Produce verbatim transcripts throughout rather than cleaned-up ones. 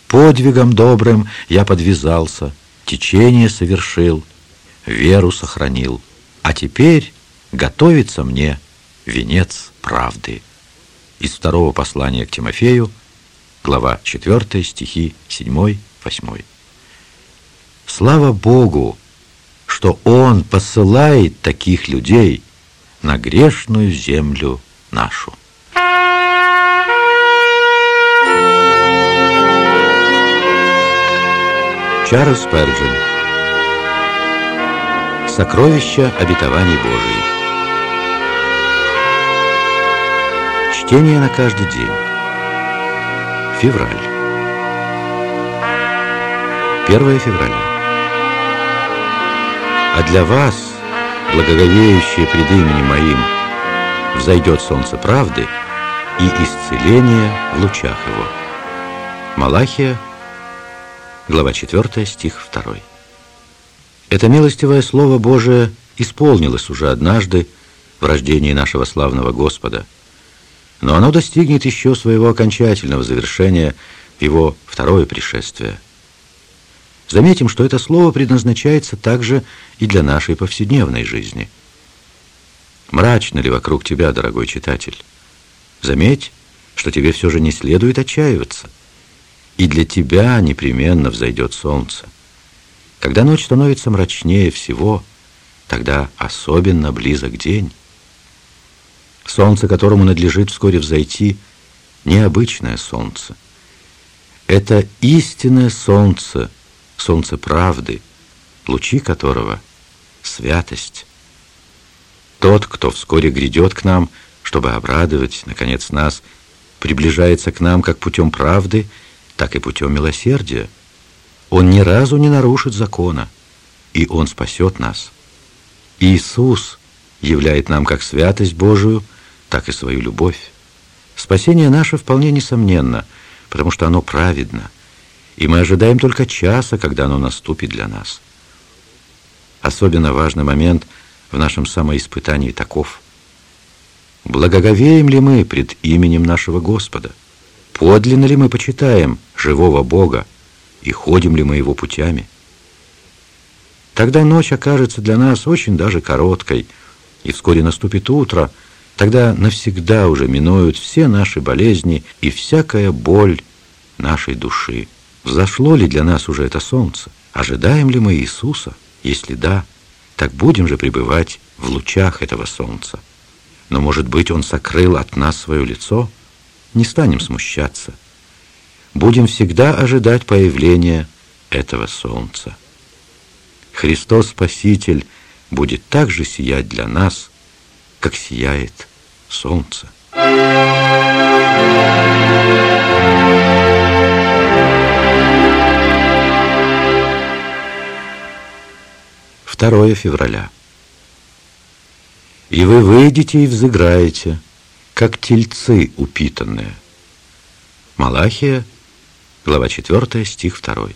подвигом добрым я подвязался, течение совершил, веру сохранил. А теперь готовится мне венец правды». Из второго послания к Тимофею, глава четвёртая, стихи седьмой-восьмой. Слава Богу, что Он посылает таких людей на грешную землю нашу. Чарльз Спurgeon. Сокровища обетований Божиих. Чтение на каждый день. Февраль. первое февраля. А для вас, благоговеющие пред именем Моим, взойдет солнце правды и исцеление в лучах его. Малахия, глава четвёртая, стих второй. Это милостивое Слово Божие исполнилось уже однажды в рождении нашего славного Господа, но оно достигнет еще своего окончательного завершения в Его второе пришествие. Заметим, что это слово предназначается также и для нашей повседневной жизни. Мрачно ли вокруг тебя, дорогой читатель? Заметь, что тебе все же не следует отчаиваться. И для тебя непременно взойдет солнце. Когда ночь становится мрачнее всего, тогда особенно близок день. Солнце, которому надлежит вскоре взойти, необычное солнце. Это истинное солнце, солнце правды, лучи которого — святость. Тот, кто вскоре грядет к нам, чтобы обрадовать, наконец, нас, приближается к нам как путем правды, так и путем милосердия. Он ни разу не нарушит закона, и Он спасет нас. Иисус являет нам как святость Божию, так и свою любовь. Спасение наше вполне несомненно, потому что оно праведно, и мы ожидаем только часа, когда оно наступит для нас. Особенно важный момент в нашем самоиспытании таков: благоговеем ли мы пред именем нашего Господа? Подлинно ли мы почитаем живого Бога и ходим ли мы Его путями? Тогда ночь окажется для нас очень даже короткой, и вскоре наступит утро. Тогда навсегда уже минуют все наши болезни и всякая боль нашей души. Взошло ли для нас уже это солнце? Ожидаем ли мы Иисуса? Если да, так будем же пребывать в лучах этого солнца. Но, может быть, Он сокрыл от нас свое лицо? Не станем смущаться. Будем всегда ожидать появления этого солнца. Христос Спаситель будет так же сиять для нас, как сияет солнце. второе февраля. «И вы выйдете и взыграете, как тельцы упитанные». Малахия, глава четвёртая, стих второй.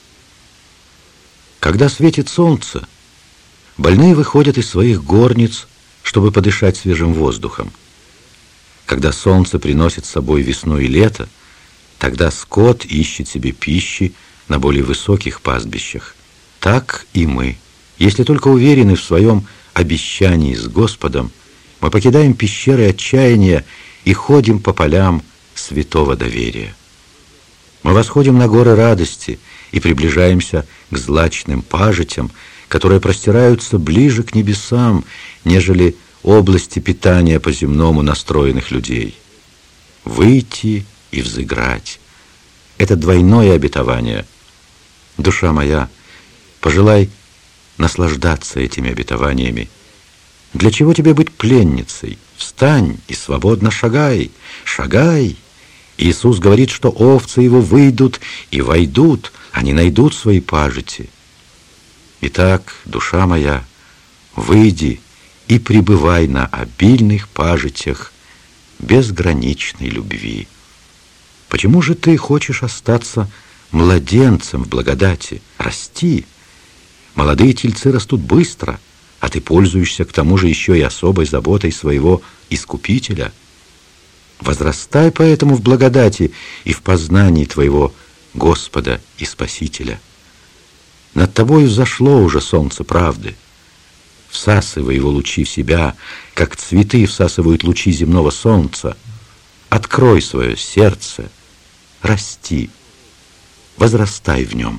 Когда светит солнце, больные выходят из своих горниц, чтобы подышать свежим воздухом. Когда солнце приносит с собой весну и лето, тогда скот ищет себе пищи на более высоких пастбищах. Так и мы. Если только уверены в своем обещании с Господом, мы покидаем пещеры отчаяния и ходим по полям святого доверия. Мы восходим на горы радости и приближаемся к злачным пажитям, которые простираются ближе к небесам, нежели области питания по-земному настроенных людей. Выйти и взыграть — это двойное обетование. Душа моя, пожелай наслаждаться этими обетованиями. Для чего тебе быть пленницей? Встань и свободно шагай, шагай. Иисус говорит, что овцы Его выйдут и войдут, они найдут свои пажити. Итак, душа моя, выйди и пребывай на обильных пажитях безграничной любви. Почему же ты хочешь остаться младенцем в благодати? Расти. Молодые тельцы растут быстро, а ты пользуешься к тому же еще и особой заботой своего Искупителя. Возрастай поэтому в благодати и в познании твоего Господа и Спасителя. Над тобою взошло уже солнце правды. Всасывай его лучи в себя, как цветы всасывают лучи земного солнца. Открой свое сердце, расти, возрастай в нем.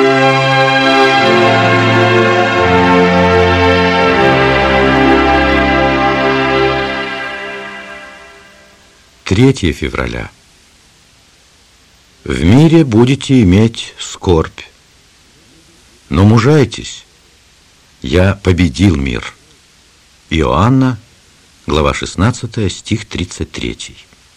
третьего февраля. В мире будете иметь скорбь, но мужайтесь, я победил мир. Иоанна, глава шестнадцатая, стих тридцать третий.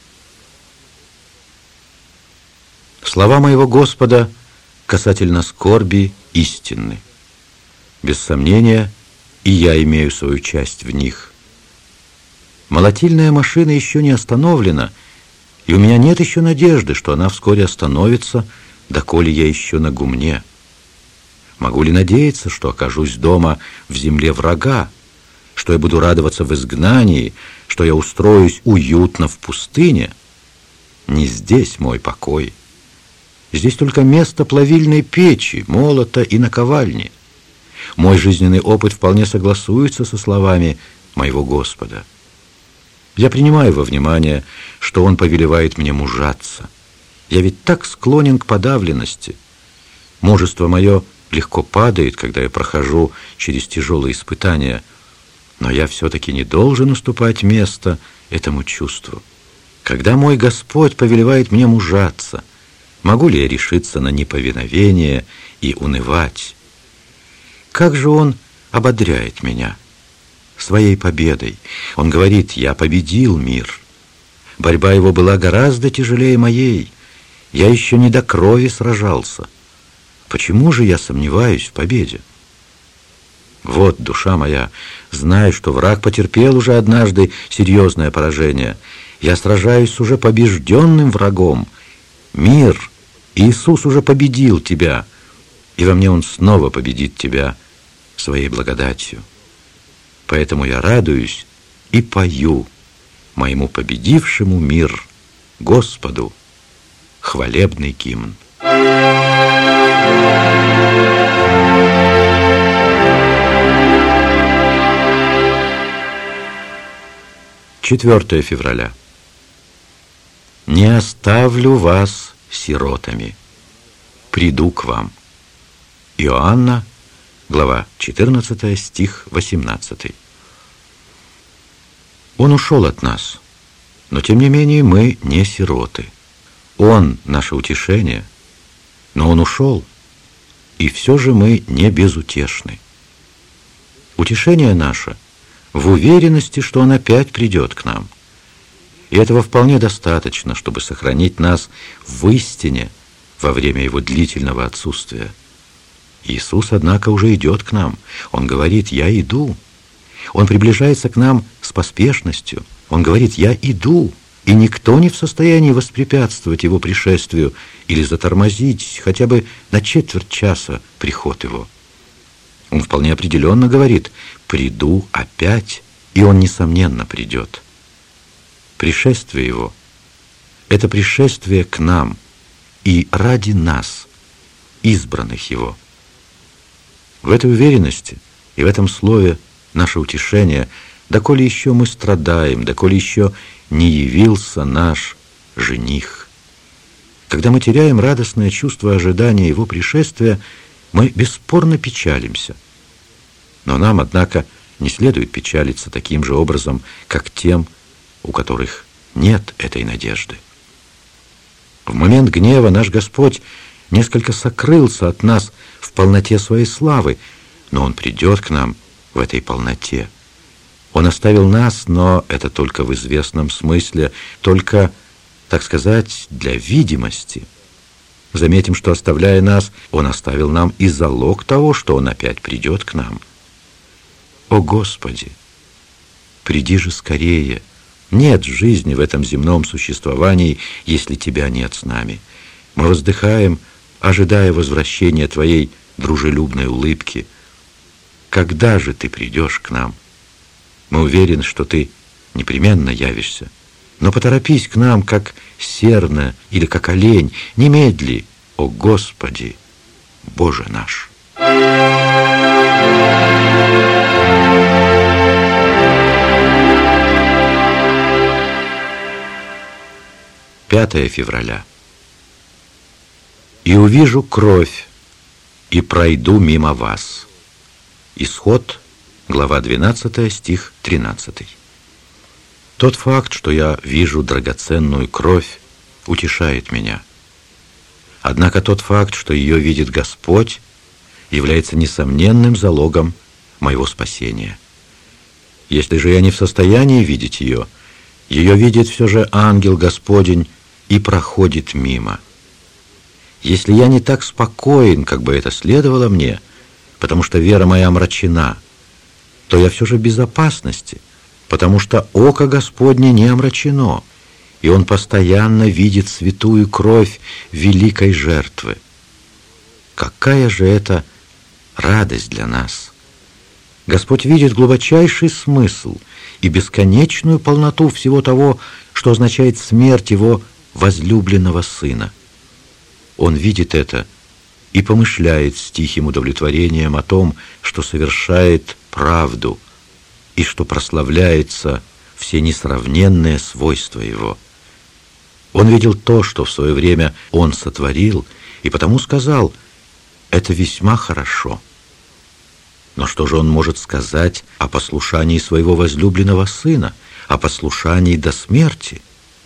Слова моего Господа касательно скорби истинны. Без сомнения, и я имею свою часть в них. Молотильная машина еще не остановлена, и у меня нет еще надежды, что она вскоре остановится, доколе я еще на гумне. Могу ли надеяться, что окажусь дома в земле врага, что я буду радоваться в изгнании, что я устроюсь уютно в пустыне? Не здесь мой покой. Здесь только место плавильной печи, молота и наковальни. Мой жизненный опыт вполне согласуется со словами моего Господа. Я принимаю во внимание, что Он повелевает мне мужаться. Я ведь так склонен к подавленности. Мужество мое легко падает, когда я прохожу через тяжелые испытания, но я все-таки не должен уступать место этому чувству. Когда мой Господь повелевает мне мужаться, могу ли я решиться на неповиновение и унывать? Как же Он ободряет меня своей победой. Он говорит: я победил мир. Борьба его была гораздо тяжелее моей. Я еще не до крови сражался. Почему же я сомневаюсь в победе? Вот, душа моя, знай, что враг потерпел уже однажды серьезное поражение. Я сражаюсь с уже побежденным врагом. Мир, Иисус уже победил тебя, и во мне Он снова победит тебя своей благодатью. Поэтому я радуюсь и пою моему победившему мир Господу хвалебный гимн. четвёртого февраля. Не оставлю вас сиротами, приду к вам. Иоанна, глава четырнадцатая, стих восемнадцатый. Он ушел от нас, но тем не менее мы не сироты. Он наше утешение, но Он ушел, и все же мы не безутешны. Утешение наше в уверенности, что Он опять придет к нам. И этого вполне достаточно, чтобы сохранить нас в истине во время Его длительного отсутствия. Иисус, однако, уже идет к нам. Он говорит: я иду. Он приближается к нам с поспешностью. Он говорит: я иду. И никто не в состоянии воспрепятствовать Его пришествию или затормозить хотя бы на четверть часа приход Его. Он вполне определенно говорит: приду опять, и Он, несомненно, придет. Пришествие Его — это пришествие к нам и ради нас, избранных Его. В этой уверенности и в этом слове наше утешение, доколе еще мы страдаем, доколе еще не явился наш жених. Когда мы теряем радостное чувство ожидания Его пришествия, мы бесспорно печалимся. Но нам, однако, не следует печалиться таким же образом, как тем, у которых нет этой надежды. В момент гнева наш Господь несколько сокрылся от нас в полноте Своей славы, но Он придет к нам в этой полноте. Он оставил нас, но это только в известном смысле, только, так сказать, для видимости. Заметим, что, оставляя нас, Он оставил нам и залог того, что Он опять придет к нам. О Господи, приди же скорее! Нет жизни в этом земном существовании, если Тебя нет с нами. Мы воздыхаем, ожидая возвращения Твоей дружелюбной улыбки. Когда же Ты придешь к нам? Мы уверены, что Ты непременно явишься. Но поторопись к нам, как серна или как олень, немедли, о Господи, Боже наш. пятое февраля. «И увижу кровь, и пройду мимо вас». Исход, глава двенадцатая, стих тринадцатый. Тот факт, что я вижу драгоценную кровь, утешает меня. Однако тот факт, что ее видит Господь, является несомненным залогом моего спасения. Если же я не в состоянии видеть ее, ее видит все же ангел Господень и проходит мимо. Если я не так спокоен, как бы это следовало мне, потому что вера моя омрачена, то я все же в безопасности, потому что око Господне не омрачено, и Он постоянно видит святую кровь великой жертвы. Какая же это радость для нас! Господь видит глубочайший смысл и бесконечную полноту всего того, что означает смерть Его возлюбленного Сына. Он видит это и помышляет с тихим удовлетворением о том, что совершает правду и что прославляется все несравненные свойства Его. Он видел то, что в свое время Он сотворил, и потому сказал: «Это весьма хорошо». Но что же Он может сказать о послушании Своего возлюбленного Сына, о послушании до смерти?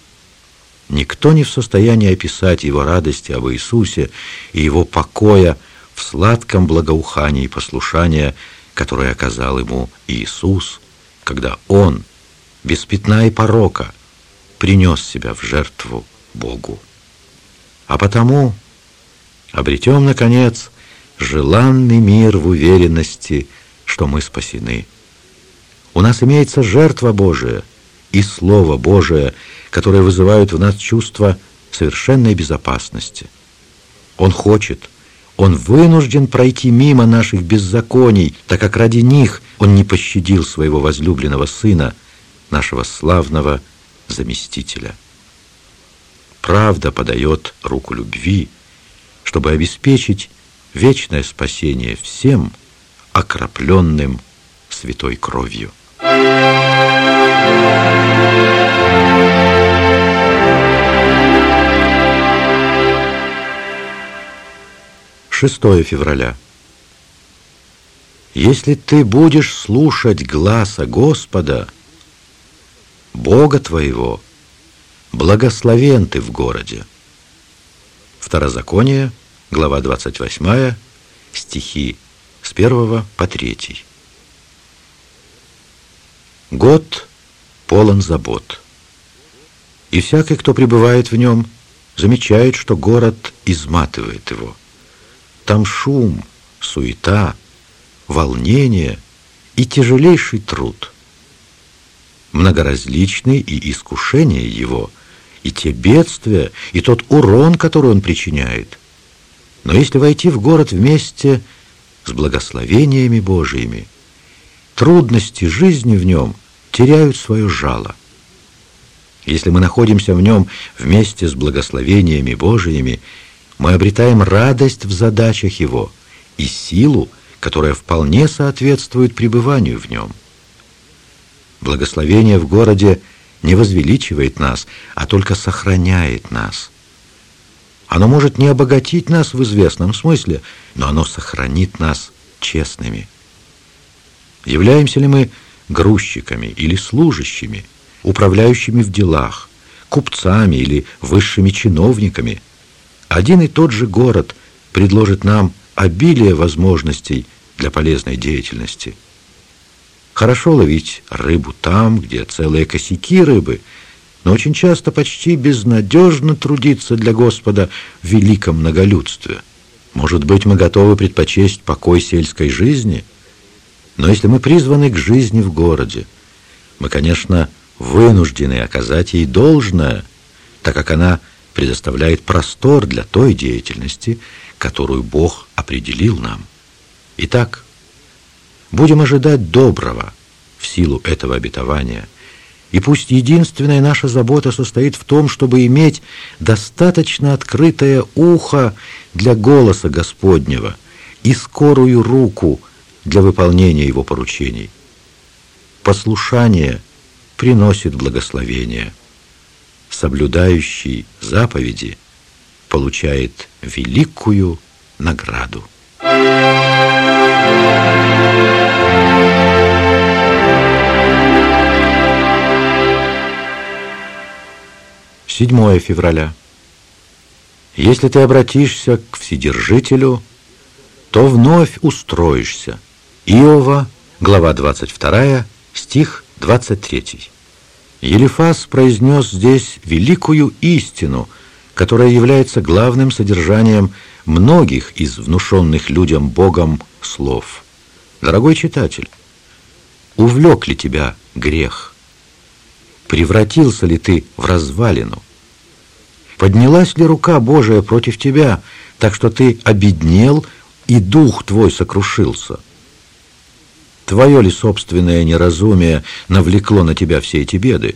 Никто не в состоянии описать Его радости об Иисусе и Его покоя в сладком благоухании послушания, которое оказал Ему Иисус, когда Он, без пятна и порока, принес себя в жертву Богу. А потому обретем, наконец, желанный мир в уверенности, что мы спасены. У нас имеется жертва Божия и Слово Божие, которые вызывают в нас чувство совершенной безопасности. Он хочет, Он вынужден пройти мимо наших беззаконий, так как ради них Он не пощадил Своего возлюбленного Сына, нашего славного заместителя. Правда подает руку любви, чтобы обеспечить вечное спасение всем, окропленным святой кровью. шестое февраля. Если ты будешь слушать гласа Господа, Бога твоего, благословен ты в городе. Второзаконие, глава двадцать восьмая, стихи с первого по третий. Год полон забот, и всякий, кто пребывает в нем, замечает, что город изматывает его. Там шум, суета, волнение и тяжелейший труд. Многоразличны и искушения его, и те бедствия, и тот урон, который он причиняет. Но если войти в город вместе с благословениями Божиими, трудности жизни в нем теряют свое жало. Если мы находимся в нем вместе с благословениями Божиими, мы обретаем радость в задачах его и силу, которая вполне соответствует пребыванию в нем. Благословение в городе не возвеличивает нас, а только сохраняет нас. Оно может не обогатить нас в известном смысле, но оно сохранит нас честными. Являемся ли мы грузчиками или служащими, управляющими в делах, купцами или высшими чиновниками, один и тот же город предложит нам обилие возможностей для полезной деятельности. Хорошо ловить рыбу там, где целые косяки рыбы, но очень часто почти безнадежно трудиться для Господа в великом многолюдстве. Может быть, мы готовы предпочесть покой сельской жизни, но если мы призваны к жизни в городе, мы, конечно, вынуждены оказать ей должное, так как она предоставляет простор для той деятельности, которую Бог определил нам. Итак, будем ожидать доброго в силу этого обетования И пусть единственная наша забота состоит в том, чтобы иметь достаточно открытое ухо для голоса Господнего и скорую руку для выполнения Его поручений. Послушание приносит благословение. Соблюдающий заповеди получает великую награду. седьмое февраля. Если ты обратишься к Вседержителю, то вновь устроишься. Иова, глава двадцать вторая, стих двадцать третий. Елифаз произнес здесь великую истину, которая является главным содержанием многих из внушенных людям Богом слов. Дорогой читатель, увлек ли тебя грех? Превратился ли ты в развалину? Поднялась ли рука Божия против тебя, так что ты обеднел, и дух твой сокрушился? Твое ли собственное неразумие навлекло на тебя все эти беды?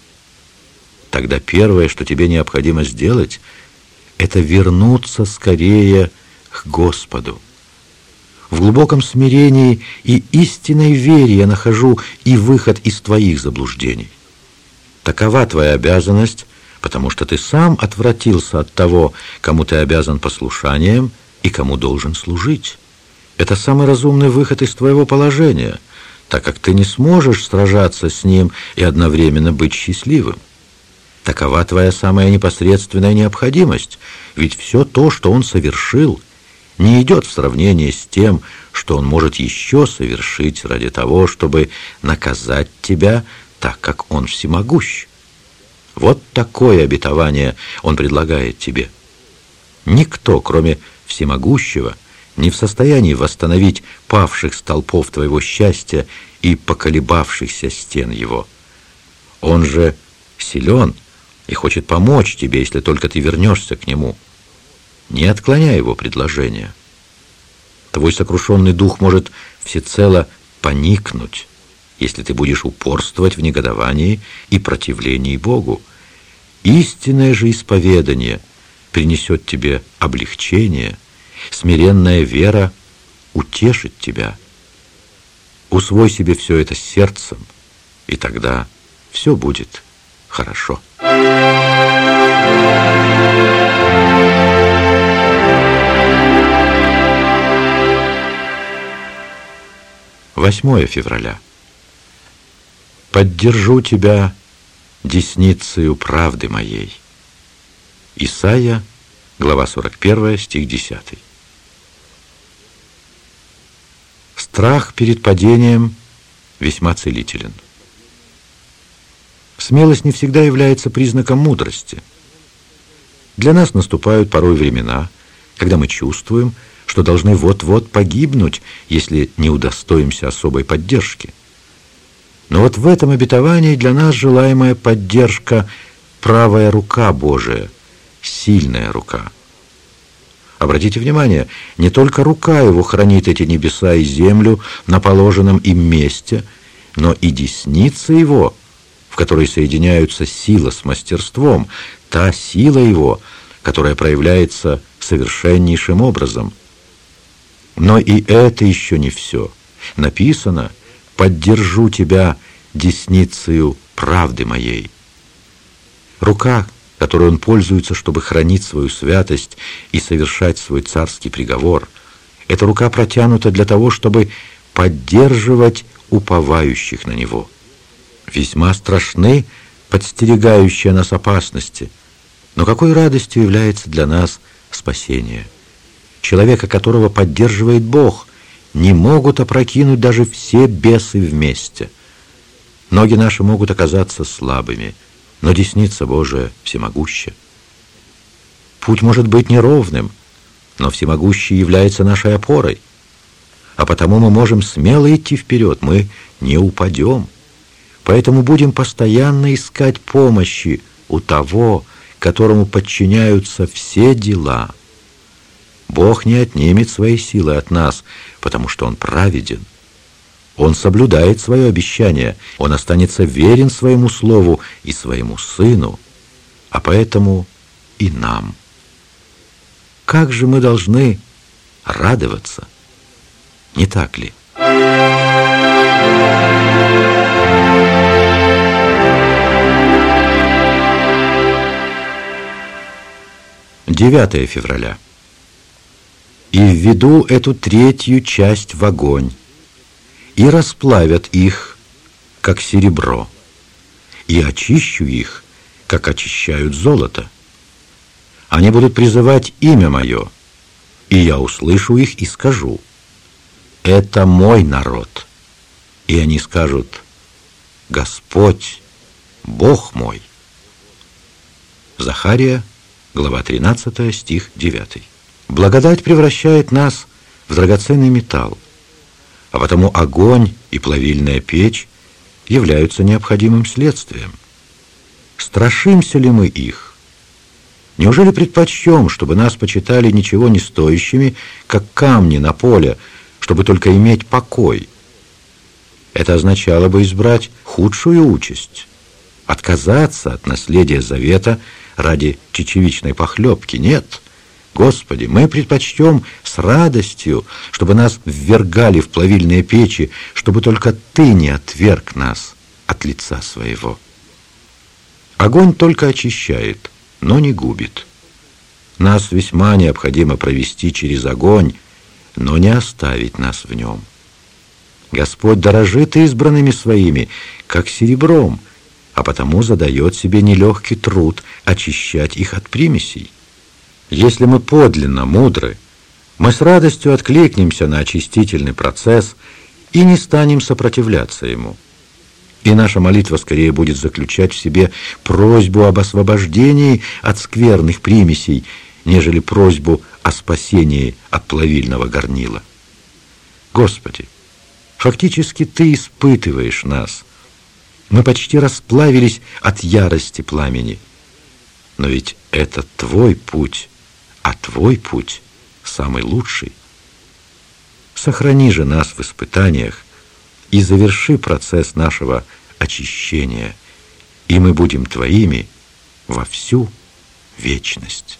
Тогда первое, что тебе необходимо сделать, это вернуться скорее к Господу. В глубоком смирении и истинной вере я нахожу и выход из твоих заблуждений. Такова твоя обязанность, потому что ты сам отвратился от того, кому ты обязан послушанием и кому должен служить. Это самый разумный выход из твоего положения, так как ты не сможешь сражаться с ним и одновременно быть счастливым. Такова твоя самая непосредственная необходимость, ведь все то, что он совершил, не идет в сравнение с тем, что он может еще совершить ради того, чтобы наказать тебя, так как он всемогущ. Вот такое обетование он предлагает тебе. Никто, кроме всемогущего, не в состоянии восстановить павших столпов твоего счастья и поколебавшихся стен его. Он же силен и хочет помочь тебе, если только ты вернешься к нему. Не отклоняй его предложение. Твой сокрушенный дух может всецело поникнуть, если ты будешь упорствовать в негодовании и противлении Богу. Истинное же исповедание принесет тебе облегчение, смиренная вера утешит тебя. Усвой себе все это сердцем, и тогда все будет хорошо. восьмое февраля. Поддержу тебя десницею правды моей. Исайя, глава сорок первая, стих десятый. Страх перед падением весьма целителен. Смелость не всегда является признаком мудрости. Для нас наступают порой времена, когда мы чувствуем, что должны вот-вот погибнуть, если не удостоимся особой поддержки. Но вот в этом обетовании для нас желаемая поддержка – правая рука Божия, сильная рука. Обратите внимание, не только рука его хранит эти небеса и землю на положенном им месте, но и десница его, в которой соединяются сила с мастерством, та сила его, которая проявляется совершеннейшим образом. Но и это еще не все. Написано: «Поддержу тебя десницею правды моей». Рука, которой он пользуется, чтобы хранить свою святость и совершать свой царский приговор, эта рука протянута для того, чтобы поддерживать уповающих на него. Весьма страшны подстерегающие нас опасности, но какой радостью является для нас спасение. Человека, которого поддерживает Бог, не могут опрокинуть даже все бесы вместе. Ноги наши могут оказаться слабыми, но десница Божия всемогуща. Путь может быть неровным, но всемогущий является нашей опорой, а потому мы можем смело идти вперед, мы не упадем. Поэтому будем постоянно искать помощи у того, которому подчиняются все дела. Бог не отнимет своей силы от нас, потому что Он праведен. Он соблюдает свое обещание, он останется верен своему слову и своему Сыну, а поэтому и нам. Как же мы должны радоваться, не так ли? девятое февраля. «И введу эту третью часть в огонь, и расплавят их, как серебро, и очищу их, как очищают золото. Они будут призывать имя мое, и я услышу их и скажу: это мой народ. И они скажут: Господь, Бог мой». Захария, глава тринадцатая, стих девятый. Благодать превращает нас в драгоценный металл, а потому огонь и плавильная печь являются необходимым следствием. Страшимся ли мы их? Неужели предпочтем, чтобы нас почитали ничего не стоящими, как камни на поле, чтобы только иметь покой? Это означало бы избрать худшую участь, отказаться от наследия завета ради чечевичной похлебки. Нет, Господи, мы предпочтем с радостью, чтобы нас ввергали в плавильные печи, чтобы только Ты не отверг нас от лица Своего. Огонь только очищает, но не губит. Нас весьма необходимо провести через огонь, но не оставить нас в нем. Господь дорожит избранными Своими, как серебром, а потому задает себе нелегкий труд очищать их от примесей. Если мы подлинно мудры, мы с радостью откликнемся на очистительный процесс и не станем сопротивляться ему. И наша молитва скорее будет заключать в себе просьбу об освобождении от скверных примесей, нежели просьбу о спасении от плавильного горнила. Господи, фактически Ты испытываешь нас. Мы почти расплавились от ярости пламени. Но ведь это Твой путь, а Твой путь самый лучший. Сохрани же нас в испытаниях и заверши процесс нашего очищения, и мы будем Твоими во всю вечность.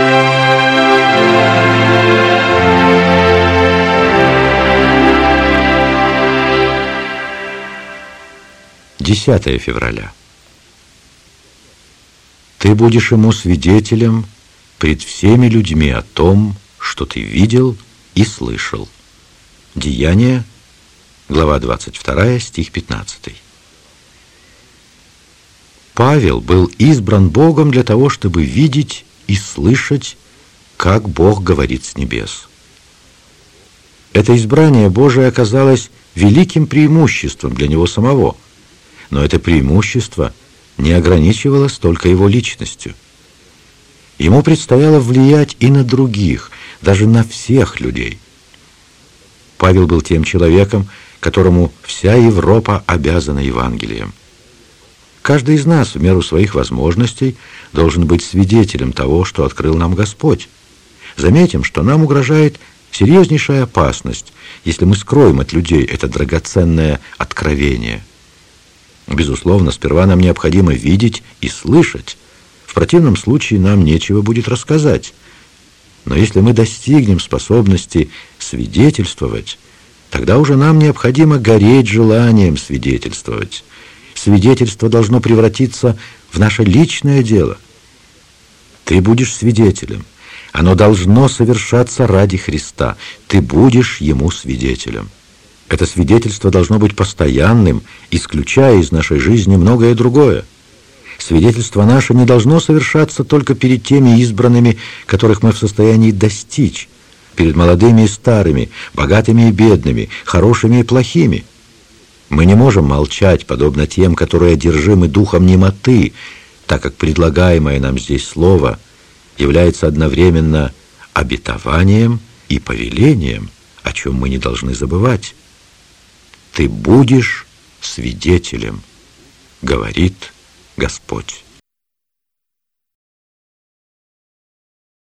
десятое февраля. Ты будешь ему свидетелем пред всеми людьми о том, что ты видел и слышал. Деяния, глава двадцать вторая, стих пятнадцатый. Павел был избран Богом для того, чтобы видеть и слышать, как Бог говорит с небес. Это избрание Божие оказалось великим преимуществом для него самого, но это преимущество не ограничивалось только его личностью. Ему предстояло влиять и на других, даже на всех людей. Павел был тем человеком, которому вся Европа обязана Евангелием. Каждый из нас в меру своих возможностей должен быть свидетелем того, что открыл нам Господь. Заметим, что нам угрожает серьезнейшая опасность, если мы скроем от людей это драгоценное откровение. Безусловно, сперва нам необходимо видеть и слышать. В противном случае нам нечего будет рассказать. Но если мы достигнем способности свидетельствовать, тогда уже нам необходимо гореть желанием свидетельствовать. Свидетельство должно превратиться в наше личное дело. Ты будешь свидетелем. Оно должно совершаться ради Христа. Ты будешь Ему свидетелем. Это свидетельство должно быть постоянным, исключая из нашей жизни многое другое. Свидетельство наше не должно совершаться только перед теми избранными, которых мы в состоянии достичь, перед молодыми и старыми, богатыми и бедными, хорошими и плохими. Мы не можем молчать, подобно тем, которые одержимы духом немоты, так как предлагаемое нам здесь слово является одновременно обетованием и повелением, о чем мы не должны забывать. Ты будешь свидетелем, говорит Господь.